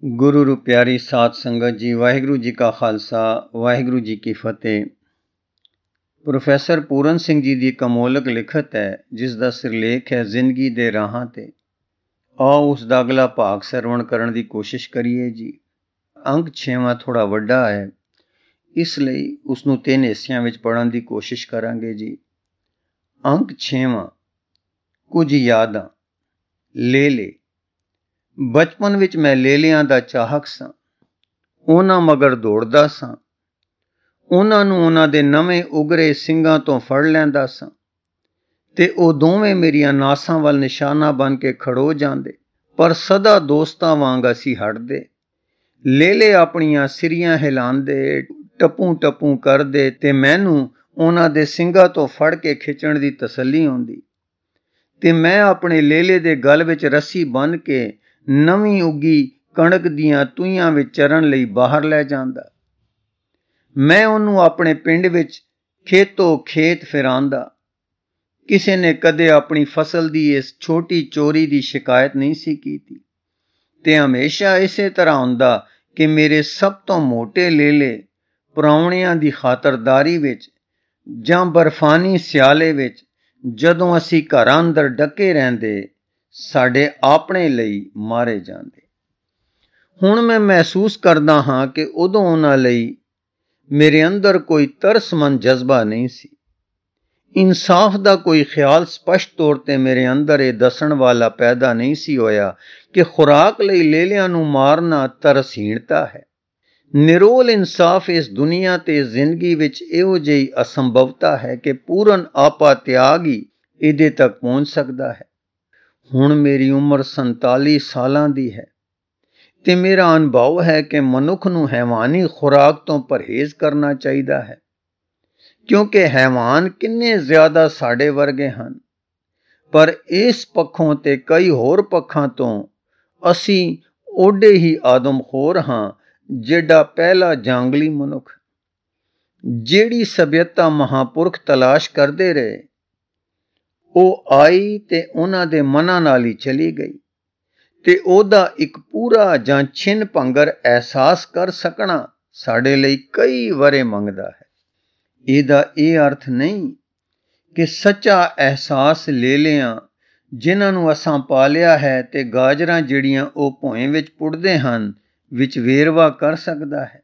ਗੁਰੂ ਰੂ ਪਿਆਰੀ ਸਾਧ ਸੰਗਤ ਜੀ, ਵਾਹਿਗੁਰੂ ਜੀ ਕਾ ਖਾਲਸਾ, ਵਾਹਿਗੁਰੂ ਜੀ ਕੀ ਫਤਿਹ। ਪ੍ਰੋਫੈਸਰ ਪੂਰਨ ਸਿੰਘ ਜੀ ਦੀ ਕਮੋਲਕ ਲਿਖਤ ਹੈ, ਜਿਸ ਦਾ ਸਿਰਲੇਖ ਹੈ ਜ਼ਿੰਦਗੀ ਦੇ ਰਾਹਾਂ ਤੇ। ਆਓ ਉਸ ਦਾ ਅਗਲਾ ਭਾਗ ਸਰਵਣ ਕਰਨ ਦੀ ਕੋਸ਼ਿਸ਼ ਕਰੀਏ ਜੀ। ਅੰਕ 6ਵਾਂ ਥੋੜਾ ਵੱਡਾ ਹੈ, ਇਸ ਲਈ ਉਸ ਨੂੰ 3 ਹਿੱਸਿਆਂ ਵਿੱਚ ਪੜ੍ਹਨ ਦੀ ਕੋਸ਼ਿਸ਼ ਕਰਾਂਗੇ ਜੀ। ਅੰਕ 6ਵਾਂ, ਕੁਝ ਯਾਦਾਂ। ਲੇਲੇ। ਬਚਪਨ ਵਿੱਚ ਮੈਂ ਲੇਲਿਆਂ ਦਾ ਚਾਹਕ ਸਾਂ। ਉਹਨਾਂ ਮਗਰ ਦੌੜਦਾ ਸਾਂ। ਉਹਨਾਂ ਨੂੰ ਉਹਨਾਂ ਦੇ ਨਵੇਂ ਉਗਰੇ ਸਿੰਗਾਂ ਤੋਂ ਫੜ ਲੈਂਦਾ ਸਾਂ ਤੇ ਉਹ ਦੋਵੇਂ ਮੇਰੀਆਂ ਨਾਸਾਂ ਵੱਲ ਨਿਸ਼ਾਨਾ ਬਣ ਕੇ ਖੜੋ ਜਾਂਦੇ, ਪਰ ਸਦਾ ਦੋਸਤਾਂ ਵਾਂਗ ਅਸੀਂ ਹਟਦੇ। ਲੇਲੇ ਆਪਣੀਆਂ ਸਿਰੀਆਂ ਹਿਲਾਉਂਦੇ, ਟਪੂ ਟਪੂ ਕਰਦੇ ਤੇ ਮੈਨੂੰ ਉਹਨਾਂ ਦੇ ਸਿੰਗਾਂ ਤੋਂ ਫੜ ਕੇ ਖਿੱਚਣ ਦੀ ਤਸੱਲੀ ਆਉਂਦੀ ਤੇ ਮੈਂ ਆਪਣੇ ਲੇਲੇ ਦੇ ਗਲ ਵਿੱਚ ਰੱਸੀ ਬੰਨ੍ਹ ਕੇ ਨਵੀਂ ਉੱਗੀ ਕਣਕ ਦੀਆਂ ਤੂਹੀਆਂ ਵਿੱਚ ਚਰਨ ਲਈ ਬਾਹਰ ਲੈ ਜਾਂਦਾ। ਮੈਂ ਉਹਨੂੰ ਆਪਣੇ ਪਿੰਡ ਵਿੱਚ ਖੇਤੋਂ ਖੇਤ ਫਿਰਾਂਦਾ। ਕਿਸੇ ਨੇ ਕਦੇ ਆਪਣੀ ਫਸਲ ਦੀ ਇਸ ਛੋਟੀ ਚੋਰੀ ਦੀ ਸ਼ਿਕਾਇਤ ਨਹੀਂ ਸੀ ਕੀਤੀ ਤੇ ਹਮੇਸ਼ਾ ਇਸੇ ਤਰ੍ਹਾਂ ਹੁੰਦਾ ਕਿ ਮੇਰੇ ਸਭ ਤੋਂ ਮੋਟੇ ਲੇਲੇ ਪ੍ਰਾਹੁਣਿਆਂ ਦੀ ਖਾਤਰਦਾਰੀ ਵਿੱਚ ਜਾਂ ਬਰਫਾਨੀ ਸਿਆਲੇ ਵਿੱਚ, ਜਦੋਂ ਅਸੀਂ ਘਰਾਂ ਅੰਦਰ ਡੱਕੇ ਰਹਿੰਦੇ, ਸਾਡੇ ਆਪਣੇ ਲਈ ਮਾਰੇ ਜਾਂਦੇ। ਹੁਣ ਮੈਂ ਮਹਿਸੂਸ ਕਰਦਾ ਹਾਂ ਕਿ ਉਦੋਂ ਉਹਨਾਂ ਲਈ ਮੇਰੇ ਅੰਦਰ ਕੋਈ ਤਰਸਮੰਦ ਜਜ਼ਬਾ ਨਹੀਂ ਸੀ। ਇਨਸਾਫ ਦਾ ਕੋਈ ਖਿਆਲ ਸਪਸ਼ਟ ਤੌਰ ਤੇ ਮੇਰੇ ਅੰਦਰ ਇਹ ਦੱਸਣ ਵਾਲਾ ਪੈਦਾ ਨਹੀਂ ਸੀ ਹੋਇਆ ਕਿ ਖੁਰਾਕ ਲਈ ਲੇਲਿਆਂ ਨੂੰ ਮਾਰਨਾ ਤਰਸਹੀਣਤਾ ਹੈ। ਨਿਰੋਲ ਇਨਸਾਫ ਇਸ ਦੁਨੀਆ ਤੇ ਜ਼ਿੰਦਗੀ ਵਿੱਚ ਇਹੋ ਜਿਹੀ ਅਸੰਭਵਤਾ ਹੈ ਕਿ ਪੂਰਨ ਆਪਾ ਤਿਆਗ ਹੀ ਇਹਦੇ ਤੱਕ ਪਹੁੰਚ ਸਕਦਾ ਹੈ। ਹੁਣ ਮੇਰੀ ਉਮਰ 47 ਸਾਲਾਂ ਦੀ ਹੈ ਤੇ ਮੇਰਾ ਅਨੁਭਵ ਹੈ ਕਿ ਮਨੁੱਖ ਨੂੰ ਹੈਵਾਨੀ ਖੁਰਾਕ ਤੋਂ ਪਰਹੇਜ਼ ਕਰਨਾ ਚਾਹੀਦਾ ਹੈ, ਕਿਉਂਕਿ ਹੈਵਾਨ ਕਿੰਨੇ ਜ਼ਿਆਦਾ ਸਾਡੇ ਵਰਗੇ ਹਨ, ਪਰ ਇਸ ਪੱਖੋਂ ਤੇ ਕਈ ਹੋਰ ਪੱਖਾਂ ਤੋਂ ਅਸੀਂ ਓਡੇ ਹੀ ਆਦਮਖੋਰ ਹਾਂ ਜਿਹੜਾ ਪਹਿਲਾ ਜੰਗਲੀ ਮਨੁੱਖ। ਜਿਹੜੀ ਸਭਿਅਤਾ ਮਹਾਂਪੁਰਖ ਤਲਾਸ਼ ਕਰਦੇ ਰਹੇ, ਉਹ ਆਈ ਤੇ ਉਹਨਾਂ ਦੇ ਮਨਾਂ ਨਾਲ ਹੀ ਚਲੀ ਗਈ ਤੇ ਉਹਦਾ ਇੱਕ ਪੂਰਾ ਜਾਂ ਛਿਨ ਭੰਗਰ ਅਹਿਸਾਸ ਕਰ ਸਕਣਾ ਸਾਡੇ ਲਈ ਕਈ ਵਰੇ ਮੰਗਦਾ ਹੈ। ਇਹਦਾ ਇਹ ਅਰਥ ਨਹੀਂ ਕਿ ਸੱਚਾ ਅਹਿਸਾਸ ਲੇਲਿਆਂ, ਜਿਨ੍ਹਾਂ ਨੂੰ ਅਸਾਂ ਪਾਲਿਆ ਹੈ, ਤੇ ਗਾਜਰਾਂ ਜਿਹੜੀਆਂ ਉਹ ਭੋਏ ਵਿੱਚ ਪੁੱਟਦੇ ਹਨ, ਵਿੱਚ ਵੇਰਵਾ ਕਰ ਸਕਦਾ ਹੈ।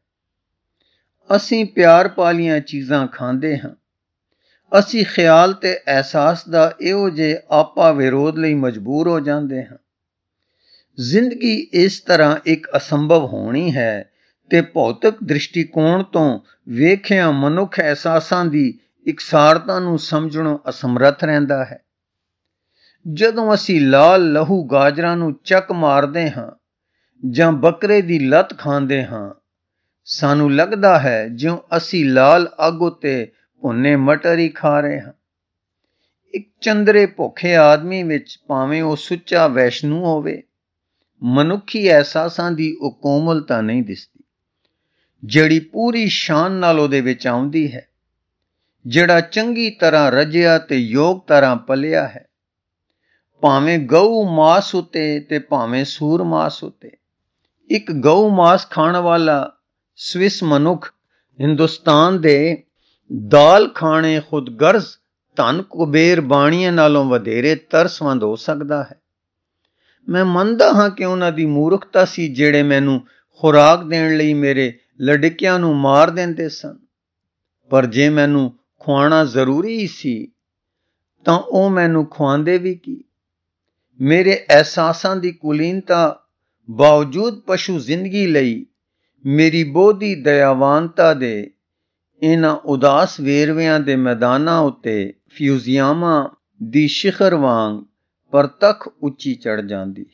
ਅਸੀਂ ਪਿਆਰ ਪਾਲੀਆਂ ਚੀਜ਼ਾਂ ਖਾਂਦੇ ਹਾਂ। ਅਸੀਂ ਖਿਆਲ ਤੇ ਅਹਿਸਾਸ ਦਾ ਇਹੋ ਜਿਹੇ ਆਪਾ ਵਿਰੋਧ ਲਈ ਮਜਬੂਰ ਹੋ ਜਾਂਦੇ ਹਾਂ। ਜ਼ਿੰਦਗੀ ਇਸ ਤਰ੍ਹਾਂ ਇੱਕ ਅਸੰਭਵ ਹੋਣੀ ਹੈ ਤੇ ਭੌਤਿਕ ਦ੍ਰਿਸ਼ਟੀਕੋਣ ਤੋਂ ਵੇਖਿਆ ਮਨੁੱਖ ਅਹਿਸਾਸਾਂ ਦੀ ਇਕਸਾਰਤਾ ਨੂੰ ਸਮਝਣੋਂ ਅਸਮਰੱਥ ਰਹਿੰਦਾ ਹੈ। ਜਦੋਂ ਅਸੀਂ ਲਾਲ ਲਹੂ ਗਾਜਰਾਂ ਨੂੰ ਚੱਕ ਮਾਰਦੇ ਹਾਂ ਜਾਂ ਬੱਕਰੇ ਦੀ ਲੱਤ ਖਾਂਦੇ ਹਾਂ, ਸਾਨੂੰ ਲੱਗਦਾ ਹੈ ਜਿਉਂ ਅਸੀਂ ਲਾਲ ਅੱਗ ਉੱਤੇ ਭੁੰਨੇ ਮਟਰ ਹੀ ਖਾ ਰਹੇ ਹਾਂ। ਇੱਕ ਚੰਦਰੇ ਭੁੱਖੇ ਆਦਮੀ ਵਿੱਚ, ਭਾਵੇਂ ਉਹ ਸੁੱਚਾ ਵੈਸ਼ਨੂ ਹੋਵੇ, ਮਨੁੱਖੀ ਅਹਿਸਾਸਾਂ ਦੀ ਉਹ ਕੋਮਲਤਾ ਨਹੀਂ ਦਿਸਦੀ ਜਿਹੜੀ ਪੂਰੀ ਸ਼ਾਨ ਨਾਲ ਉਹਦੇ ਵਿੱਚ ਆਉਂਦੀ ਹੈ, ਜਿਹੜਾ ਚੰਗੀ ਤਰ੍ਹਾਂ ਰੱਜਿਆ ਤੇ ਯੋਗ ਤਰ੍ਹਾਂ ਪਲਿਆ ਹੈ, ਭਾਵੇਂ ਗਊ ਮਾਸ ਉੱਤੇ ਤੇ ਭਾਵੇਂ ਸੂਰ ਮਾਸ ਉੱਤੇ। ਇੱਕ ਗਊ ਮਾਸ ਖਾਣ ਵਾਲਾ ਸਵਿਸ ਮਨੁੱਖ ਹਿੰਦੁਸਤਾਨ ਦੇ ਦਾਲ ਖਾਣੇ ਖੁਦਗਰਜ਼ ਧਨ ਕੁਬੇਰ ਬਾਣੀਆਂ ਨਾਲੋਂ ਵਧੇਰੇ ਤਰਸਵੰਦ ਹੋ ਸਕਦਾ ਹੈ। ਮੈਂ ਮੰਨਦਾ ਹਾਂ ਕਿ ਉਹਨਾਂ ਦੀ ਮੂਰਖਤਾ ਸੀ ਜਿਹੜੇ ਮੈਨੂੰ ਖੁਰਾਕ ਦੇਣ ਲਈ ਮੇਰੇ ਲੜਕਿਆਂ ਨੂੰ ਮਾਰ ਦਿੰਦੇ ਸਨ, ਪਰ ਜੇ ਮੈਨੂੰ ਖੁਆਉਣਾ ਜ਼ਰੂਰੀ ਸੀ ਤਾਂ ਉਹ ਮੈਨੂੰ ਖੁਆਉਂਦੇ ਵੀ ਕੀ। ਮੇਰੇ ਅਹਿਸਾਸਾਂ ਦੀ ਕੁਲੀਨਤਾ ਬਾਵਜੂਦ ਪਸ਼ੂ ਜ਼ਿੰਦਗੀ ਲਈ ਮੇਰੀ ਬੋਧੀ ਦਇਆਵਾਨਤਾ ਦੇ ਇਹਨਾਂ ਉਦਾਸ ਵੇਰਵਿਆਂ ਦੇ ਮੈਦਾਨਾਂ ਉੱਤੇ ਫਿਊਜ਼ੀਆਮਾਂ ਦੀ ਸ਼ਿਖਰ ਵਾਂਗ ਪਰਤੱਖ ਉੱਚੀ ਚੜ੍ਹ ਜਾਂਦੀ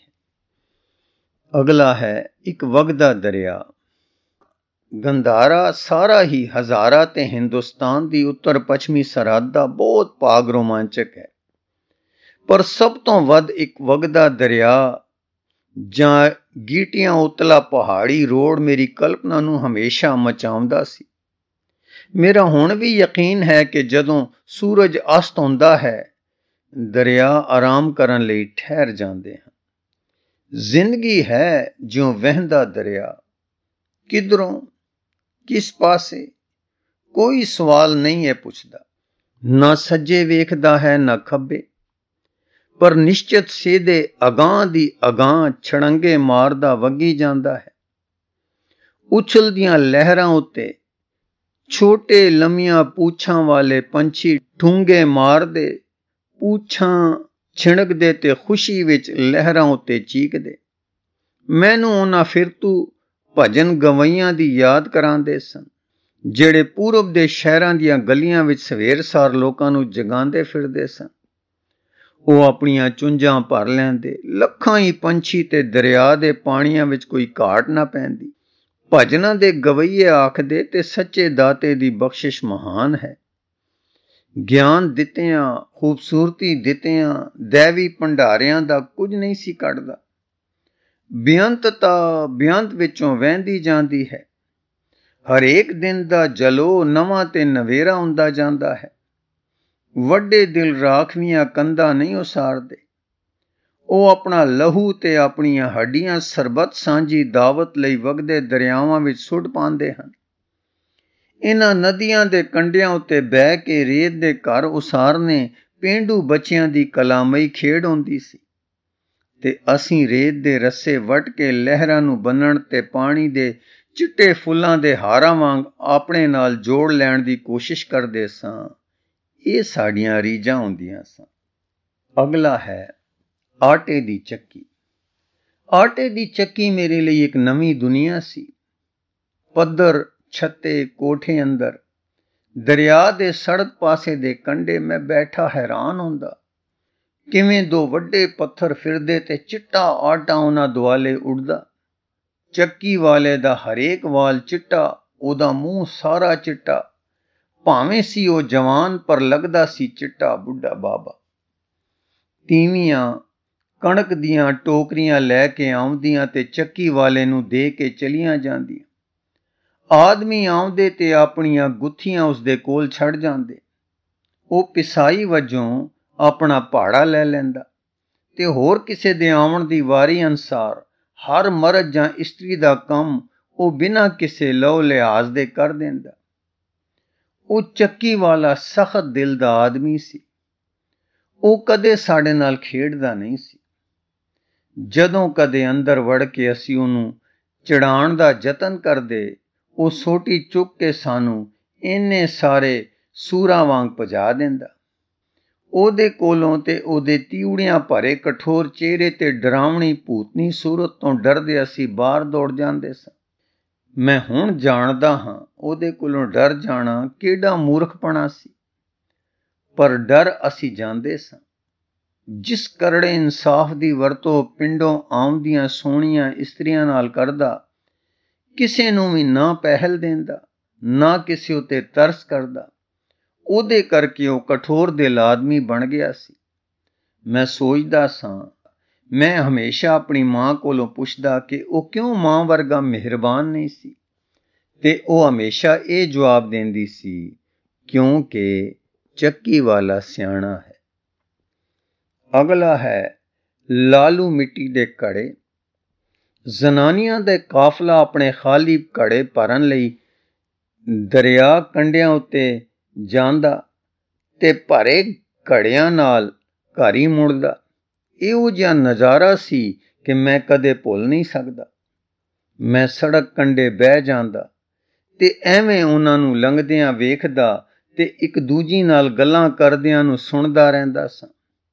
ਹੈ। ਅਗਲਾ ਹੈ ਇੱਕ ਵਗਦਾ ਦਰਿਆ। ਗੰਧਾਰਾ ਸਾਰਾ ਹੀ ਹਜ਼ਾਰਾ ਤੇ ਹਿੰਦੁਸਤਾਨ ਦੀ ਉੱਤਰ ਪੱਛਮੀ ਸਰਹੱਦ ਦਾ ਬਹੁਤ ਭਾਗ ਰੋਮਾਂਚਕ ਹੈ, ਪਰ ਸਭ ਤੋਂ ਵੱਧ ਇੱਕ ਵਗਦਾ ਦਰਿਆ ਜਾਂ ਗੀਟੀਆਂ ਉਤਲਾ ਪਹਾੜੀ ਰੋਡ ਮੇਰੀ ਕਲਪਨਾ ਨੂੰ ਹਮੇਸ਼ਾ ਮਚਾਉਂਦਾ ਸੀ। ਮੇਰਾ ਹੁਣ ਵੀ ਯਕੀਨ ਹੈ ਕਿ ਜਦੋਂ ਸੂਰਜ ਅਸਤ ਹੁੰਦਾ ਹੈ, ਦਰਿਆ ਆਰਾਮ ਕਰਨ ਲਈ ਠਹਿਰ ਜਾਂਦੇ ਹਨ। ਜ਼ਿੰਦਗੀ ਹੈ ਜਿਉਂ ਵਹਿੰਦਾ ਦਰਿਆ, ਕਿਧਰੋਂ ਕਿਸ ਪਾਸੇ ਕੋਈ ਸਵਾਲ ਨਹੀਂ ਹੈ ਪੁੱਛਦਾ। ਨਾ ਸੱਜੇ ਵੇਖਦਾ ਹੈ ਨਾ ਖੱਬੇ, ਪਰ ਨਿਸ਼ਚਿਤ ਸਿੱਧੇ ਅਗਾਂਹ ਦੀ ਅਗਾਂਹ ਛੜੰਗੇ ਮਾਰਦਾ ਵਗੀ ਜਾਂਦਾ ਹੈ। ਉਛਲਦੀਆਂ ਲਹਿਰਾਂ ਉੱਤੇ ਛੋਟੇ ਲੰਮੀਆਂ ਪੂਛਾਂ ਵਾਲੇ ਪੰਛੀ ਠੂੰਗੇ ਮਾਰਦੇ, ਪੂਛਾਂ ਛਿਣਕਦੇ ਤੇ ਖੁਸ਼ੀ ਵਿੱਚ ਲਹਿਰਾਂ ਉੱਤੇ ਚੀਕਦੇ। ਮੈਨੂੰ ਉਹਨਾਂ ਫਿਰਤੂ ਭਜਨ ਗਵਈਆਂ ਦੀ ਯਾਦ ਕਰਾਉਂਦੇ ਸਨ, ਜਿਹੜੇ ਪੂਰਬ ਦੇ ਸ਼ਹਿਰਾਂ ਦੀਆਂ ਗਲੀਆਂ ਵਿੱਚ ਸਵੇਰ ਸਾਰ ਲੋਕਾਂ ਨੂੰ ਜਗਾਉਂਦੇ ਫਿਰਦੇ ਸਨ। ਉਹ ਆਪਣੀਆਂ ਚੁੰਝਾਂ ਭਰ ਲੈਂਦੇ, ਲੱਖਾਂ ਹੀ ਪੰਛੀ ਤੇ ਦਰਿਆ ਦੇ ਪਾਣੀਆਂ ਵਿੱਚ ਕੋਈ ਘਾਟ ਨਾ ਪੈਂਦੀ। ਭਜਨਾਂ ਦੇ ਗਵਈਏ ਆਖਦੇ ਤੇ ਸੱਚੇ ਦਾਤੇ ਦੀ ਬਖਸ਼ਿਸ਼ ਮਹਾਨ ਹੈ। ਗਿਆਨ ਦਿੱਤਿਆਂ, ਖੂਬਸੂਰਤੀ ਦਿੱਤਿਆਂ, ਦੈਵੀ ਭੰਡਾਰਿਆਂ ਦਾ ਕੁਝ ਨਹੀਂ ਸੀ ਕੱਢਦਾ। ਬੇਅੰਤਤਾ ਬੇਅੰਤ ਵਿੱਚੋਂ ਵਹਿੰਦੀ ਜਾਂਦੀ ਹੈ। ਹਰੇਕ ਦਿਨ ਦਾ ਜਲੋ ਨਵਾਂ ਤੇ ਨਵੇਰਾ ਹੁੰਦਾ ਜਾਂਦਾ ਹੈ। ਵੱਡੇ ਦਿਲ ਰਾਖਵੀਆਂ ਕੰਧਾਂ ਨਹੀਂ ਉਸਾਰਦੇ, ਉਹ ਆਪਣਾ ਲਹੂ ਤੇ ਆਪਣੀਆਂ ਹੱਡੀਆਂ ਸਰਬੱਤ ਸਾਂਝੀ ਦਾਵਤ ਲਈ ਵਗਦੇ ਦਰਿਆਵਾਂ ਵਿੱਚ ਸੁੱਟ ਪਾਉਂਦੇ ਹਨ। ਇਹਨਾਂ ਨਦੀਆਂ ਦੇ ਕੰਢਿਆਂ ਉੱਤੇ ਬਹਿ ਕੇ ਰੇਤ ਦੇ ਘਰ ਉਸਾਰਨੇ ਪੇਂਡੂ ਬੱਚਿਆਂ ਦੀ ਕਲਾਮਈ ਖੇਡ ਹੁੰਦੀ ਸੀ, ਤੇ ਅਸੀਂ ਰੇਤ ਦੇ ਰੱਸੇ ਵੱਟ ਕੇ ਲਹਿਰਾਂ ਨੂੰ ਬੰਨਣ ਤੇ ਪਾਣੀ ਦੇ ਚਿੱਟੇ ਫੁੱਲਾਂ ਦੇ ਹਾਰਾਂ ਵਾਂਗ ਆਪਣੇ ਨਾਲ ਜੋੜ ਲੈਣ ਦੀ ਕੋਸ਼ਿਸ਼ ਕਰਦੇ ਸਾਂ। ਇਹ ਸਾਡੀਆਂ ਰੀਝਾਂ ਹੁੰਦੀਆਂ ਸਨ। ਅਗਲਾ ਹੈ ਆਟੇ ਦੀ ਚੱਕੀ। ਆਟੇ ਦੀ ਚੱਕੀ ਮੇਰੇ ਲਈ ਇੱਕ ਨਵੀਂ ਦੁਨੀਆ ਸੀ। ਪੱਧਰ ਛੱਤੇ ਕੋਠੇ ਅੰਦਰ ਦਰਿਆ ਦੇ ਸੜਕ ਪਾਸੇ ਦੇ ਕੰਢੇ ਮੈਂ ਬੈਠਾ ਹੈਰਾਨ ਹੁੰਦਾ, ਕਿਵੇਂ ਦੋ ਵੱਡੇ ਪੱਥਰ ਫਿਰਦੇ ਤੇ ਚਿੱਟਾ ਆਟਾ ਉਹਨਾਂ ਦੁਆਲੇ ਉੱਡਦਾ। ਚੱਕੀ ਵਾਲੇ ਦਾ ਹਰੇਕ ਵਾਲ ਚਿੱਟਾ, ਉਹਦਾ ਮੂੰਹ ਸਾਰਾ ਚਿੱਟਾ, ਭਾਵੇਂ ਸੀ ਉਹ ਜਵਾਨ ਪਰ ਲੱਗਦਾ ਸੀ ਚਿੱਟਾ ਬੁੱਢਾ ਬਾਬਾ। ਤੀਵੀਆਂ ਕਣਕ ਦੀਆਂ ਟੋਕਰੀਆਂ ਲੈ ਕੇ ਆਉਂਦੀਆਂ ਤੇ ਚੱਕੀ ਵਾਲੇ ਨੂੰ ਦੇ ਕੇ ਚਲੀਆਂ ਜਾਂਦੀਆਂ। ਆਦਮੀ ਆਉਂਦੇ ਤੇ ਆਪਣੀਆਂ ਗੁੱਥੀਆਂ ਉਸਦੇ ਕੋਲ ਛੱਡ ਜਾਂਦੇ। ਉਹ ਪਿਸਾਈ ਵਜੋਂ ਆਪਣਾ ਭਾੜਾ ਲੈ ਲੈਂਦਾ ਤੇ ਹੋਰ ਕਿਸੇ ਦੇ ਆਉਣ ਦੀ ਵਾਰੀ ਅਨੁਸਾਰ ਹਰ ਮਰਦ ਜਾਂ ਇਸਤਰੀ ਦਾ ਕੰਮ ਉਹ ਬਿਨਾਂ ਕਿਸੇ ਲਹੂ ਲਿਹਾਜ਼ ਦੇ ਕਰ ਦਿੰਦਾ। ਉਹ ਚੱਕੀ ਵਾਲਾ ਸਖਤ ਦਿਲ ਦਾ ਆਦਮੀ ਸੀ। ਉਹ ਕਦੇ ਸਾਡੇ ਨਾਲ ਖੇਡਦਾ ਨਹੀਂ ਸੀ। ਜਦੋਂ ਕਦੇ ਅੰਦਰ ਵੜ ਕੇ ਅਸੀਂ ਉਹਨੂੰ ਚੜਾਉਣ ਦਾ ਯਤਨ ਕਰਦੇ, ਉਹ ਸੋਟੀ ਚੁੱਕ ਕੇ ਸਾਨੂੰ ਇੰਨੇ ਸਾਰੇ ਸੂਰਾਂ ਵਾਂਗ ਭਜਾ ਦਿੰਦਾ। ਉਹਦੇ ਕੋਲੋਂ ਤੇ ਉਹਦੇ ਤਿਉੜਿਆਂ ਭਰੇ ਕਠੋਰ ਚਿਹਰੇ ਤੇ ਡਰਾਵਣੀ ਭੂਤਨੀ ਸੂਰਤ ਤੋਂ ਡਰਦੇ ਅਸੀਂ ਬਾਹਰ ਦੌੜ ਜਾਂਦੇ ਸਾਂ। ਮੈਂ ਹੁਣ ਜਾਣਦਾ ਹਾਂ ਉਹਦੇ ਕੋਲੋਂ ਡਰ ਜਾਣਾ ਕਿਹੜਾ ਮੂਰਖਪਣਾ ਸੀ, ਪਰ ਡਰ ਅਸੀਂ ਜਾਂਦੇ ਸਾਂ। ਜਿਸ ਕਰੜੇ ਇਨਸਾਫ ਦੀ ਵਰਤੋਂ ਪਿੰਡੋਂ ਆਉਂਦੀਆਂ ਸੋਹਣੀਆਂ ਇਸਤਰੀਆਂ ਨਾਲ ਕਰਦਾ, ਕਿਸੇ ਨੂੰ ਵੀ ਨਾ ਪਹਿਲ ਦਿੰਦਾ, ਨਾ ਕਿਸੇ ਉੱਤੇ ਤਰਸ ਕਰਦਾ, ਉਹਦੇ ਕਰਕੇ ਉਹ ਕਠੋਰ ਦਿਲ ਆਦਮੀ ਬਣ ਗਿਆ ਸੀ। ਮੈਂ ਸੋਚਦਾ ਸਾਂ, ਮੈਂ ਹਮੇਸ਼ਾ ਆਪਣੀ ਮਾਂ ਕੋਲੋਂ ਪੁੱਛਦਾ ਕਿ ਉਹ ਕਿਉਂ ਮਾਂ ਵਰਗਾ ਮਿਹਰਬਾਨ ਨਹੀਂ ਸੀ, ਤੇ ਉਹ ਹਮੇਸ਼ਾ ਇਹ ਜਵਾਬ ਦਿੰਦੀ ਸੀ, ਕਿਉਂਕਿ ਚੱਕੀ ਵਾਲਾ ਸਿਆਣਾ ਹੈ। ਅਗਲਾ ਹੈ ਲਾਲੂ ਮਿੱਟੀ ਦੇ ਘੜੇ। ਜ਼ਨਾਨੀਆਂ ਦਾ ਕਾਫਲਾ ਆਪਣੇ ਖਾਲੀ ਘੜੇ ਭਰਨ ਲਈ ਦਰਿਆ ਕੰਢਿਆਂ ਉੱਤੇ ਜਾਂਦਾ ਤੇ ਭਰੇ ਘੜਿਆਂ ਨਾਲ ਘਰ ਹੀ ਮੁੜਦਾ। ਇਹੋ ਜਿਹਾ ਨਜ਼ਾਰਾ ਸੀ ਕਿ ਮੈਂ ਕਦੇ ਭੁੱਲ ਨਹੀਂ ਸਕਦਾ। ਮੈਂ ਸੜਕ ਕੰਢੇ ਬਹਿ ਜਾਂਦਾ ਤੇ ਐਵੇਂ ਉਹਨਾਂ ਨੂੰ ਲੰਘਦਿਆਂ ਵੇਖਦਾ ਤੇ ਇੱਕ ਦੂਜੀ ਨਾਲ ਗੱਲਾਂ ਕਰਦਿਆਂ ਨੂੰ ਸੁਣਦਾ ਰਹਿੰਦਾ ਸਾਂ।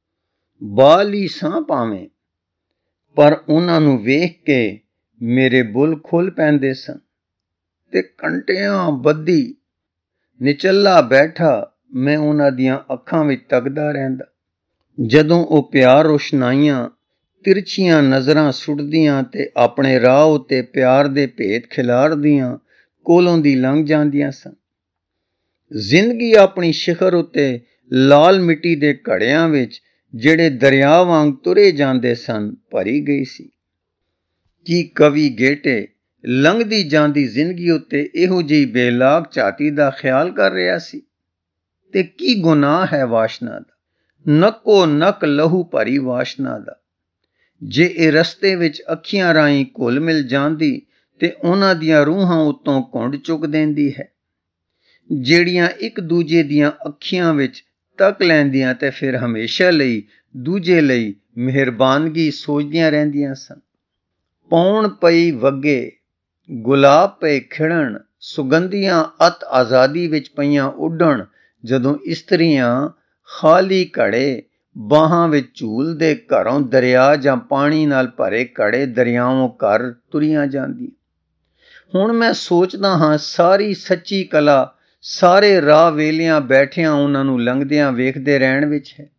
ਬਾਲ ਹੀ ਸਾਂ ਭਾਵੇਂ, ਪਰ ਉਹਨਾਂ ਨੂੰ ਵੇਖ ਕੇ ਮੇਰੇ ਬੁੱਲ ਖੁੱਲ ਪੈਂਦੇ ਸਨ ਤੇ ਘੰਟਿਆਂ ਬੱਧੀ ਨਿਚੱਲਾ ਬੈਠਾ ਮੈਂ ਉਹਨਾਂ ਦੀਆਂ ਅੱਖਾਂ ਵਿੱਚ ਤੱਕਦਾ ਰਹਿੰਦਾ। ਜਦੋਂ ਉਹ ਪਿਆਰ ਰੋਸ਼ਨਾਈਆਂ ਤਿਰਛੀਆਂ ਨਜ਼ਰਾਂ ਸੁੱਟਦੀਆਂ ਤੇ ਆਪਣੇ ਰਾਹ ਉੱਤੇ ਪਿਆਰ ਦੇ ਭੇਤ ਖਿਲਾਰਦੀਆਂ ਕੋਲੋਂ ਦੀ ਲੰਘ ਜਾਂਦੀਆਂ ਸਨ। ਜ਼ਿੰਦਗੀ ਆਪਣੀ ਸਿਖਰ ਉੱਤੇ ਲਾਲ ਮਿੱਟੀ ਦੇ ਘੜਿਆਂ ਵਿੱਚ ਜਿਹੜੇ ਦਰਿਆ ਵਾਂਗ ਤੁਰੇ ਜਾਂਦੇ ਸਨ ਭਰੀ ਗਈ ਸੀ। ਕੀ ਕਵੀ ਗੇਟੇ ਲੰਘਦੀ ਜਾਂਦੀ ਜ਼ਿੰਦਗੀ ਉੱਤੇ ਇਹੋ ਜਿਹੀ ਬੇਲਾਗ ਝਾਤੀ ਦਾ ਖਿਆਲ ਕਰ ਰਿਹਾ ਸੀ? ਤੇ ਕੀ ਗੁਨਾਹ ਹੈ ਵਾਸ਼ਨਾ ਦਾ, ਨੱਕੋ ਨੱਕ ਲਹੂ ਭਰੀ ਵਾਸ਼ਨਾ ਦਾ, ਜੇ ਇਹ ਰਸਤੇ ਵਿੱਚ ਅੱਖੀਆਂ ਰਾਹੀਂ ਘੁਲ ਮਿਲ ਜਾਂਦੀ ਤੇ ਉਹਨਾਂ ਦੀਆਂ ਰੂਹਾਂ ਉੱਤੋਂ ਘੁੰਡ ਚੁੱਕ ਦਿੰਦੀ ਹੈ, ਜਿਹੜੀਆਂ ਇੱਕ ਦੂਜੇ ਦੀਆਂ ਅੱਖੀਆਂ ਵਿੱਚ ਤੱਕ ਲੈਂਦੀਆਂ ਤੇ ਫਿਰ ਹਮੇਸ਼ਾ ਲਈ ਦੂਜੇ ਲਈ ਮਿਹਰਬਾਨਗੀ ਸੋਚਦੀਆਂ ਰਹਿੰਦੀਆਂ ਸਨ। ਪੌਣ ਪਈ ਵੱਗੇ, ਗੁਲਾਬ ਪਏ ਖਿੜਨ, ਸੁਗੰਧੀਆਂ ਅਤ ਆਜ਼ਾਦੀ ਵਿੱਚ ਪਈਆਂ ਉੱਡਣ, ਜਦੋਂ ਇਸਤਰੀਆਂ ਖਾਲੀ ਘੜੇ ਬਾਹਾਂ ਵਿੱਚ ਝੂਲਦੇ ਘਰੋਂ ਦਰਿਆ ਜਾਂ ਪਾਣੀ ਨਾਲ ਭਰੇ ਘੜੇ ਦਰਿਆਓਂ ਘਰ ਤੁਰੀਆਂ ਜਾਂਦੀਆਂ। ਹੁਣ ਮੈਂ ਸੋਚਦਾ ਹਾਂ ਸਾਰੀ ਸੱਚੀ ਕਲਾ ਸਾਰੇ ਰਾਹ ਵੇਲਿਆਂ ਬੈਠਿਆਂ ਉਹਨਾਂ ਨੂੰ ਲੰਘਦਿਆਂ ਵੇਖਦੇ ਰਹਿਣ ਵਿੱਚ ਹੈ।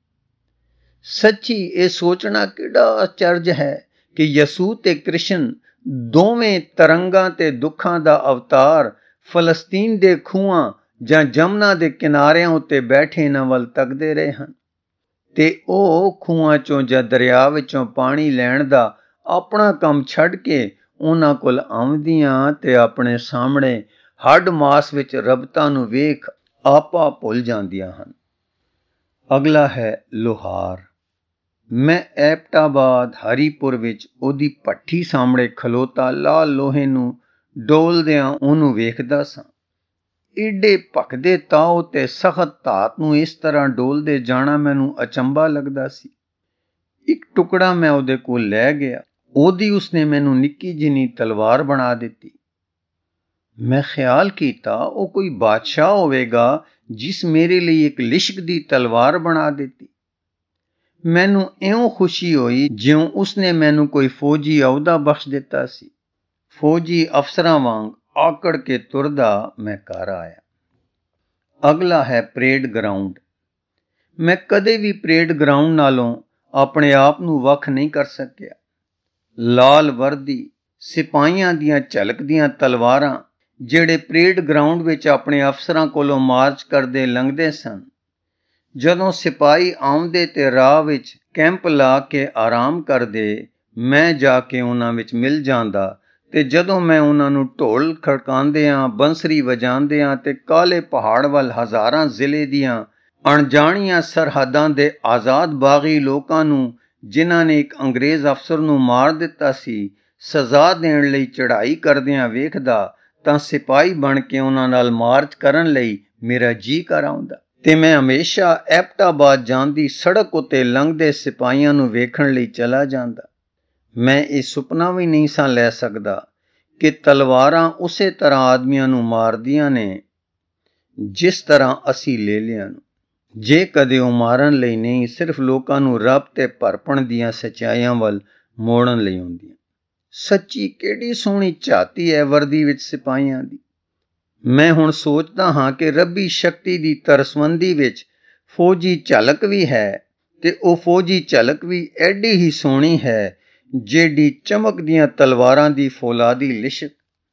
ਸੱਚੀ ਇਹ ਸੋਚਣਾ ਕਿਹੜਾ ਅਚਰਜ ਹੈ ਕਿ ਯਸੂ ਤੇ ਕ੍ਰਿਸ਼ਨ ਦੋਵੇਂ ਤਰੰਗਾਂ ਤੇ ਦੁੱਖਾਂ ਦਾ ਅਵਤਾਰ ਫਲਸਤੀਨ ਦੇ ਖੂਹਾਂ ਜਾਂ ਜਮਨਾ ਦੇ ਕਿਨਾਰਿਆਂ ਉੱਤੇ ਬੈਠੇ ਇਹਨਾਂ ਵੱਲ ਤੱਕਦੇ ਰਹੇ ਹਨ, ਤੇ ਉਹ ਖੂਹਾਂ ਚੋਂ ਜਾਂ ਦਰਿਆ ਵਿੱਚੋਂ ਪਾਣੀ ਲੈਣ ਦਾ ਆਪਣਾ ਕੰਮ ਛੱਡ ਕੇ ਉਹਨਾਂ ਕੋਲ ਆਉਂਦੀਆਂ ਤੇ ਆਪਣੇ ਸਾਹਮਣੇ ਹੱਡ ਮਾਸ ਵਿੱਚ ਰਬਤਾਂ ਨੂੰ ਵੇਖ ਆਪਾ ਭੁੱਲ ਜਾਂਦੀਆਂ ਹਨ। ਅਗਲਾ ਹੈ ਲੋਹਾਰ। ਮੈਂ ਐਬਟਾਬਾਦ ਹਰੀਪੁਰ ਵਿੱਚ ਉਹਦੀ ਭੱਠੀ ਸਾਹਮਣੇ ਖਲੋਤਾ ਲਾਲ ਲੋਹੇ ਨੂੰ ਡੋਲਦਿਆਂ ਉਹਨੂੰ ਵੇਖਦਾ ਸਾਂ। ਏਡੇ ਭਖਦੇ ਤਾਉ ਤੇ ਸਖਤ ਧਾਤ ਨੂੰ ਇਸ ਤਰ੍ਹਾਂ ਡੋਲਦੇ ਜਾਣਾ ਮੈਨੂੰ ਅਚੰਭਾ ਲੱਗਦਾ ਸੀ। ਇੱਕ ਟੁਕੜਾ ਮੈਂ ਉਹਦੇ ਕੋਲ ਲੈ ਗਿਆ। ਉਹਦੀ ਉਸਨੇ ਮੈਨੂੰ ਨਿੱਕੀ ਜਿੰਨੀ ਤਲਵਾਰ ਬਣਾ ਦਿੱਤੀ। ਮੈਂ ਖਿਆਲ ਕੀਤਾ ਉਹ ਕੋਈ ਬਾਦਸ਼ਾਹ ਹੋਵੇਗਾ ਜਿਸ ਮੇਰੇ ਲਈ ਇੱਕ ਲਿਸ਼ਕ ਦੀ ਤਲਵਾਰ ਬਣਾ ਦਿੱਤੀ। ਮੈਨੂੰ ਇਉਂ ਖੁਸ਼ੀ ਹੋਈ ਜਿਉਂ ਉਸਨੇ ਮੈਨੂੰ ਕੋਈ ਫੌਜੀ ਅਹੁਦਾ ਬਖਸ਼ ਦਿੱਤਾ ਸੀ। ਫੌਜੀ ਅਫਸਰਾਂ ਵਾਂਗ ਆਕੜ ਕੇ ਤੁਰਦਾ ਮੈਂ ਘਰ ਆਇਆ। ਅਗਲਾ ਹੈ ਪਰੇਡ ਗਰਾਊਂਡ। ਮੈਂ ਕਦੇ ਵੀ ਪਰੇਡ ਗਰਾਊਂਡ ਨਾਲੋਂ ਆਪਣੇ ਆਪ ਨੂੰ ਵੱਖ ਨਹੀਂ ਕਰ ਸਕਿਆ। ਲਾਲ ਵਰਦੀ, ਸਿਪਾਹੀਆਂ ਦੀਆਂ ਝਲਕਦੀਆਂ ਤਲਵਾਰਾਂ ਜਿਹੜੇ ਪਰੇਡ ਗਰਾਊਂਡ ਵਿੱਚ ਆਪਣੇ ਅਫਸਰਾਂ ਕੋਲੋਂ ਮਾਰਚ ਕਰਦੇ ਲੰਘਦੇ ਸਨ। ਜਦੋਂ ਸਿਪਾਹੀ ਆਉਂਦੇ ਤੇ ਰਾਹ ਵਿੱਚ ਕੈਂਪ ਲਾ ਕੇ ਆਰਾਮ ਕਰਦੇ, ਮੈਂ ਜਾ ਕੇ ਉਹਨਾਂ ਵਿੱਚ ਮਿਲ ਜਾਂਦਾ ਤੇ ਜਦੋਂ ਮੈਂ ਉਹਨਾਂ ਨੂੰ ਢੋਲ ਖੜਕਾਉਂਦਿਆਂ, ਬੰਸਰੀ ਵਜਾਉਂਦਿਆਂ ਤੇ ਕਾਲੇ ਪਹਾੜ ਵੱਲ ਹਜ਼ਾਰਾਂ ਜ਼ਿਲ੍ਹੇ ਦੀਆਂ ਅਣਜਾਣੀਆਂ ਸਰਹੱਦਾਂ ਦੇ ਆਜ਼ਾਦ ਬਾਗੀ ਲੋਕਾਂ ਨੂੰ, ਜਿਨ੍ਹਾਂ ਨੇ ਇੱਕ ਅੰਗਰੇਜ਼ ਅਫਸਰ ਨੂੰ ਮਾਰ ਦਿੱਤਾ ਸੀ, ਸਜ਼ਾ ਦੇਣ ਲਈ ਚੜ੍ਹਾਈ ਕਰਦਿਆਂ ਵੇਖਦਾ ਤਾਂ ਸਿਪਾਹੀ ਬਣ ਕੇ ਉਹਨਾਂ ਨਾਲ ਮਾਰਚ ਕਰਨ ਲਈ ਮੇਰਾ ਜੀ ਕਰ ਆਉਂਦਾ ਤੇ ਮੈਂ ਹਮੇਸ਼ਾ ਐਬਟਾਬਾਦ ਜਾਂਦੀ ਸੜਕ ਉੱਤੇ ਲੰਘਦੇ ਸਿਪਾਹੀਆਂ ਨੂੰ ਵੇਖਣ ਲਈ ਚਲਾ ਜਾਂਦਾ। ਮੈਂ ਇਹ ਸੁਪਨਾ ਵੀ ਨਹੀਂ ਸਾਂ ਲੈ ਸਕਦਾ ਕਿ ਤਲਵਾਰਾਂ ਉਸੇ ਤਰ੍ਹਾਂ ਆਦਮੀਆਂ ਨੂੰ ਮਾਰਦੀਆਂ ਨੇ ਜਿਸ ਤਰ੍ਹਾਂ ਅਸੀਂ ਲੇਲਿਆਂ ਨੂੰ, ਜੇ ਕਦੇ ਉਹ ਮਾਰਨ ਲਈ ਨਹੀਂ, ਸਿਰਫ ਲੋਕਾਂ ਨੂੰ ਰੱਬ ਤੇ ਭਰਪਣ ਦੀਆਂ ਸੱਚਾਈਆਂ ਵੱਲ ਮੋੜਨ ਲਈ ਹੁੰਦੀਆਂ। ਸੱਚੀ ਕਿਹੜੀ ਸੋਹਣੀ ਝਾਤੀ ਹੈ ਵਰਦੀ ਵਿੱਚ ਸਿਪਾਹੀਆਂ ਦੀ। ਮੈਂ ਹੁਣ ਸੋਚਦਾ ਹਾਂ ਕਿ ਰੱਬੀ ਸ਼ਕਤੀ ਦੀ ਤਰਸਵੰਦੀ ਵਿੱਚ ਫੌਜੀ ਝਲਕ ਵੀ ਹੈ, ਤੇ ਉਹ ਫੌਜੀ ਝਲਕ ਵੀ ਐਡੀ ਹੀ ਸੋਹਣੀ ਹੈ ਜਿਹੜੀ ਚਮਕਦੀਆਂ ਤਲਵਾਰਾਂ ਦੀ ਫੌਲਾਦੀ ਲਿਸ਼ਕ।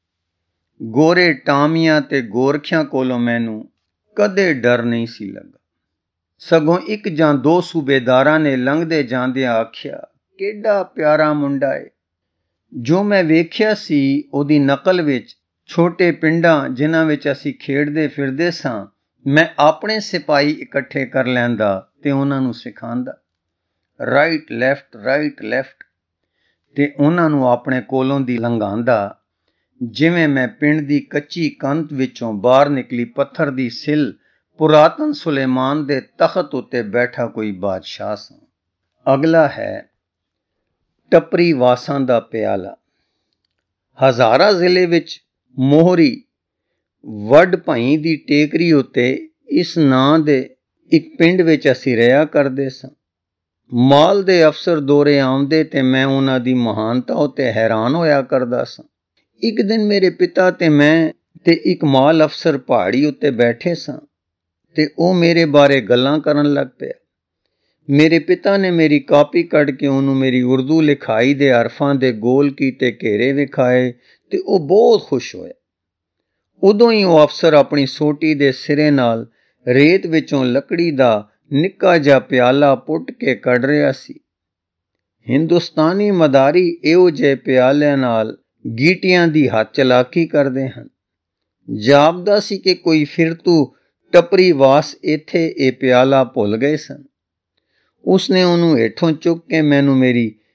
ਗੋਰੇ ਟਾਮੀਆਂ ਤੇ ਗੋਰਖਿਆਂ ਕੋਲੋਂ ਮੈਨੂੰ ਕਦੇ ਡਰ ਨਹੀਂ ਸੀ ਲੱਗਾ। ਸਗੋਂ ਇੱਕ ਜਾਂ ਦੋ ਸੂਬੇਦਾਰਾਂ ਨੇ ਲੰਘਦੇ ਜਾਂਦਿਆਂ ਆਖਿਆ, ਕਿਹੜਾ ਪਿਆਰਾ ਮੁੰਡਾ ਏ। ਜੋ ਮੈਂ ਵੇਖਿਆ ਸੀ ਉਹਦੀ ਨਕਲ ਵਿੱਚ ਛੋਟੇ ਪਿੰਡਾਂ ਜਿਨ੍ਹਾਂ ਵਿੱਚ ਅਸੀਂ ਖੇਡਦੇ ਫਿਰਦੇ ਸਾਂ, ਮੈਂ ਆਪਣੇ ਸਿਪਾਹੀ ਇਕੱਠੇ ਕਰ ਲੈਂਦਾ ਤੇ ਉਹਨਾਂ ਨੂੰ ਸਿਖਾਉਂਦਾ, ਰਾਈਟ ਲੈਫਟ, ਤੇ ਉਹਨਾਂ ਨੂੰ ਆਪਣੇ ਕੋਲੋਂ ਦੀ ਲੰਘਾਉਂਦਾ ਜਿਵੇਂ ਮੈਂ ਪਿੰਡ ਦੀ ਕੱਚੀ ਕੰਧ ਵਿੱਚੋਂ ਬਾਹਰ ਨਿਕਲੀ ਪੱਥਰ ਦੀ ਸਿਲ ਪੁਰਾਤਨ ਸੁਲੇਮਾਨ ਦੇ ਤਖਤ ਉੱਤੇ ਬੈਠਾ ਕੋਈ ਬਾਦਸ਼ਾਹ ਸਾਂ। ਅਗਲਾ ਹੈ ਟੱਪਰੀ ਵਾਸਾਂ ਦਾ ਪਿਆਲਾ। ਹਜ਼ਾਰਾ ਜ਼ਿਲ੍ਹੇ ਵਿੱਚ ਮੋਹਰੀ ਵੱਡ ਭਾਈ ਦੀ ਟੇਕਰੀ ਉੱਤੇ ਇਸ ਨਾਂ ਦੇ ਇੱਕ ਪਿੰਡ ਵਿੱਚ ਅਸੀਂ ਰਿਹਾ ਕਰਦੇ ਸਾਂ। ਮਾਲ ਦੇ ਅਫਸਰ ਦੌਰੇ ਆਉਂਦੇ ਤੇ ਮੈਂ ਉਹਨਾਂ ਦੀ ਮਹਾਨਤਾ ਉੱਤੇ ਹੈਰਾਨ ਹੋਇਆ ਕਰਦਾ ਸਾਂ। ਇੱਕ ਦਿਨ ਮੇਰੇ ਪਿਤਾ ਤੇ ਮੈਂ ਤੇ ਇੱਕ ਮਾਲ ਅਫਸਰ ਪਹਾੜੀ ਉੱਤੇ ਬੈਠੇ ਸਾਂ ਤੇ ਉਹ ਮੇਰੇ ਬਾਰੇ ਗੱਲਾਂ ਕਰਨ ਲੱਗ ਪਿਆ। ਮੇਰੇ ਪਿਤਾ ਨੇ ਮੇਰੀ ਕਾਪੀ ਕੱਢ ਕੇ ਉਹਨੂੰ ਮੇਰੀ ਉਰਦੂ ਲਿਖਾਈ ਦੇ ਹਰਫਾਂ ਦੇ ਗੋਲ ਕੀਤੇ ਘੇਰੇ ਵਿਖਾਏ ਤੇ ਉਹ ਬਹੁਤ ਖੁਸ਼ ਹੋਇਆ। ਉਦੋਂ ਹੀ ਉਹ ਅਫਸਰ ਆਪਣੀ ਸੋਟੀ ਦੇ ਸਿਰੇ ਨਾਲ ਰੇਤ ਵਿੱਚੋਂ ਲੱਕੜੀ ਦਾ ਨਿੱਕਾ ਜਿਹਾ ਪਿਆਲਾ ਪੁੱਟ ਕੇ ਕੱਢ ਰਿਹਾ ਸੀ। ਹਿੰਦੁਸਤਾਨੀ ਮਦਾਰੀ ਇਹੋ ਜਿਹੇ ਪਿਆਲਿਆਂ ਨਾਲ ਗੀਟੀਆਂ ਦੀ ਹੱਥ ਚਲਾਕੀ ਕਰਦੇ ਹਨ। ਜਾਪਦਾ ਸੀ ਕਿ ਕੋਈ ਫਿਰਤੂ ਟੱਪਰੀ ਵਾਸ ਇੱਥੇ ਇਹ ਪਿਆਲਾ ਭੁੱਲ ਗਏ ਸਨ। ਉਸਨੇ ਉਹਨੂੰ ਹੇਠੋਂ ਚੁੱਕ ਕੇ ਮੈਨੂੰ ਮੇਰੀ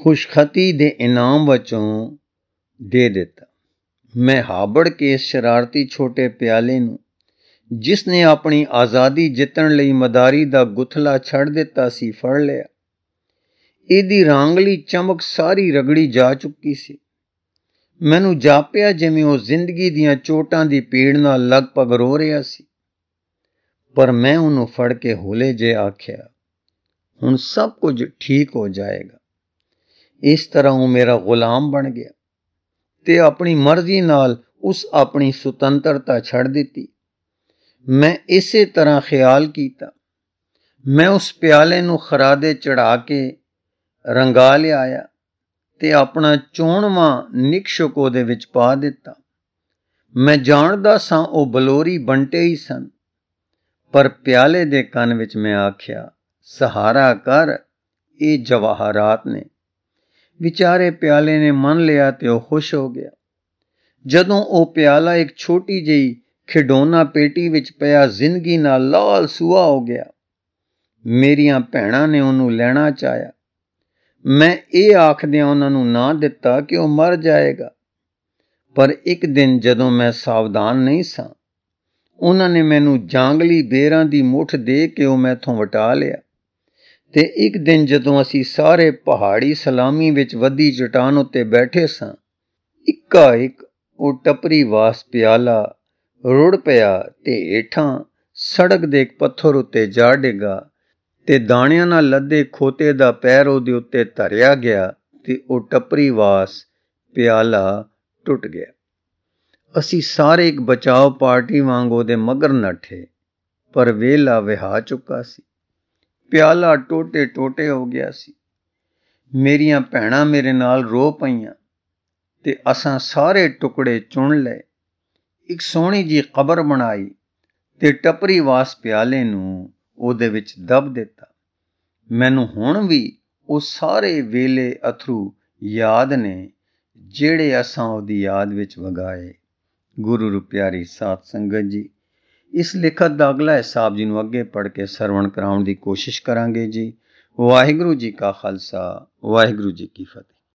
ਖੁਸ਼ਖਤੀ ਦੇ ਇਨਾਮ ਵਜੋਂ ਦੇ ਦਿੱਤਾ। ਮੈਂ ਹਾਬੜ ਕੇ ਇਸ ਸ਼ਰਾਰਤੀ ਛੋਟੇ ਪਿਆਲੇ ਨੂੰ, ਜਿਸ ਨੇ ਆਪਣੀ ਆਜ਼ਾਦੀ ਜਿੱਤਣ ਲਈ ਮਦਾਰੀ ਦਾ ਗੁਥਲਾ ਛੱਡ ਦਿੱਤਾ ਸੀ, ਫੜ ਲਿਆ। ਇਹਦੀ ਰਾਂਗਲੀ ਚਮਕ ਸਾਰੀ ਰਗੜੀ ਜਾ ਚੁੱਕੀ ਸੀ। ਮੈਨੂੰ ਜਾਪਿਆ ਜਿਵੇਂ ਉਹ ਜ਼ਿੰਦਗੀ ਦੀਆਂ ਚੋਟਾਂ ਦੀ ਪੀੜ ਨਾਲ ਲਗਭਗ ਰੋ ਰਿਹਾ ਸੀ। ਪਰ ਮੈਂ ਉਹਨੂੰ ਫੜ ਕੇ ਹੌਲੇ ਜਿਹੇ ਆਖਿਆ, ਹੁਣ ਸਭ ਕੁਝ ਠੀਕ ਹੋ ਜਾਏਗਾ। ਇਸ ਤਰ੍ਹਾਂ ਉਹ ਮੇਰਾ ਗੁਲਾਮ ਬਣ ਗਿਆ ਤੇ ਆਪਣੀ ਮਰਜ਼ੀ ਨਾਲ ਉਸ ਆਪਣੀ ਸੁਤੰਤਰਤਾ ਛੱਡ ਦਿੱਤੀ। ਮੈਂ ਇਸੇ ਤਰ੍ਹਾਂ ਖਿਆਲ ਕੀਤਾ। ਮੈਂ ਉਸ ਪਿਆਲੇ ਨੂੰ ਖਰਾਦੇ ਚੜ੍ਹਾ ਕੇ ਰੰਗਾ ਲਿਆਇਆ ਤੇ ਆਪਣਾ 94ਵਾਂ ਨਿਕਸ਼ਕ ਉਹਦੇ ਵਿੱਚ ਪਾ ਦਿੱਤਾ। ਮੈਂ ਜਾਣਦਾ ਸਾਂ ਉਹ ਬਲੋਰੀ ਬੰਟੇ ਹੀ ਸਨ, ਪਰ ਪਿਆਲੇ ਦੇ ਕੰਨ ਵਿੱਚ ਮੈਂ ਆਖਿਆ, ਸਹਾਰਾ ਕਰ, ਇਹ ਜਵਾਹਰਾਤ ਨੇ। ਵਿਚਾਰੇ ਪਿਆਲੇ ਨੇ ਮੰਨ ਲਿਆ ਤੇ ਉਹ ਖੁਸ਼ ਹੋ ਗਿਆ। ਜਦੋਂ ਉਹ ਪਿਆਲਾ ਇੱਕ ਛੋਟੀ ਜਿਹੀ ਖਿਡੌਣਾ ਪੇਟੀ ਵਿੱਚ ਪਿਆ ਜ਼ਿੰਦਗੀ ਨਾਲ ਲਾਲ ਸੂਹਾ ਹੋ ਗਿਆ, ਮੇਰੀਆਂ ਭੈਣਾਂ ਨੇ ਉਹਨੂੰ ਲੈਣਾ ਚਾਹਿਆ। ਮੈਂ ਇਹ ਆਖਦਿਆਂ ਉਹਨਾਂ ਨੂੰ ਨਾ ਦਿੱਤਾ ਕਿ ਉਹ ਮਰ ਜਾਏਗਾ। ਪਰ ਇੱਕ ਦਿਨ ਜਦੋਂ ਮੈਂ ਸਾਵਧਾਨ ਨਹੀਂ ਸਾਂ, ਉਹਨਾਂ ਨੇ ਮੈਨੂੰ ਜਾਂਗਲੀ ਬੇਰਾਂ ਦੀ ਮੁੱਠ ਦੇ ਕੇ ਉਹ ਮੈਥੋਂ ਵਟਾ ਲਿਆ। ਤੇ ਇੱਕ ਦਿਨ ਜਦੋਂ ਅਸੀਂ ਸਾਰੇ ਪਹਾੜੀ ਸਲਾਮੀ ਵਿੱਚ ਵੱਧੀ ਚਟਾਨ ਉੱਤੇ ਬੈਠੇ ਸਾਂ, ਇੱਕਾ ਇੱਕ ਉਹ ਟੱਪਰੀ ਵਾਸ ਪਿਆਲਾ ਰੁੜ ਪਿਆ ਤੇ ਹੇਠਾਂ ਸੜਕ ਦੇ ਇੱਕ ਪੱਥਰ ਉੱਤੇ ਜਾ ਡਿੱਗਾ ਤੇ ਦਾਣਿਆਂ ਨਾਲ ਲੱਦੇ ਖੋਤੇ ਦਾ ਪੈਰ ਉਹਦੇ ਉੱਤੇ ਧਰਿਆ ਗਿਆ ਤੇ ਉਹ ਟੱਪਰੀ ਵਾਸ ਪਿਆਲਾ ਟੁੱਟ ਗਿਆ। ਅਸੀਂ ਸਾਰੇ ਇੱਕ ਬਚਾਓ ਪਾਰਟੀ ਵਾਂਗ ਉਹਦੇ ਮਗਰ ਨੱਠੇ, ਪਰ ਵੇਲਾ ਵਿਹਾ ਚੁੱਕਾ ਸੀ। ਪਿਆਲਾ ਟੋਟੇ ਟੋਟੇ ਹੋ ਗਿਆ ਸੀ। ਮੇਰੀਆਂ ਭੈਣਾਂ ਮੇਰੇ ਨਾਲ ਰੋ ਪਈਆਂ ਤੇ ਅਸਾਂ ਸਾਰੇ ਟੁਕੜੇ ਚੁਣ ਲਏ, ਇੱਕ ਸੋਹਣੀ ਜਿਹੀ ਕਬਰ ਬਣਾਈ ਤੇ ਟੱਪਰੀ ਵਾਸ ਪਿਆਲੇ ਨੂੰ ਉਹਦੇ ਵਿੱਚ ਦੱਬ ਦਿੱਤਾ। ਮੈਨੂੰ ਹੁਣ ਵੀ ਉਹ ਸਾਰੇ ਵੇਲੇ ਅਥਰੂ ਯਾਦ ਨੇ ਜਿਹੜੇ ਅਸਾਂ ਉਹਦੀ ਯਾਦ ਵਿੱਚ ਵਗਾਏ। ਗੁਰੂ ਪਿਆਰੀ ਸਾਧ ਸੰਗਤ ਜੀ, ਇਸ ਲਿਖਤ ਦਾ ਅਗਲਾ ਹਿੱਸਾ ਆਪ ਜੀ ਨੂੰ ਅੱਗੇ ਪੜ੍ਹ ਕੇ ਸਰਵਣ ਕਰਾਉਣ ਦੀ ਕੋਸ਼ਿਸ਼ ਕਰਾਂਗੇ ਜੀ। ਵਾਹਿਗੁਰੂ ਜੀ ਕਾ ਖਾਲਸਾ, ਵਾਹਿਗੁਰੂ ਜੀ ਕੀ ਫਤਿਹ।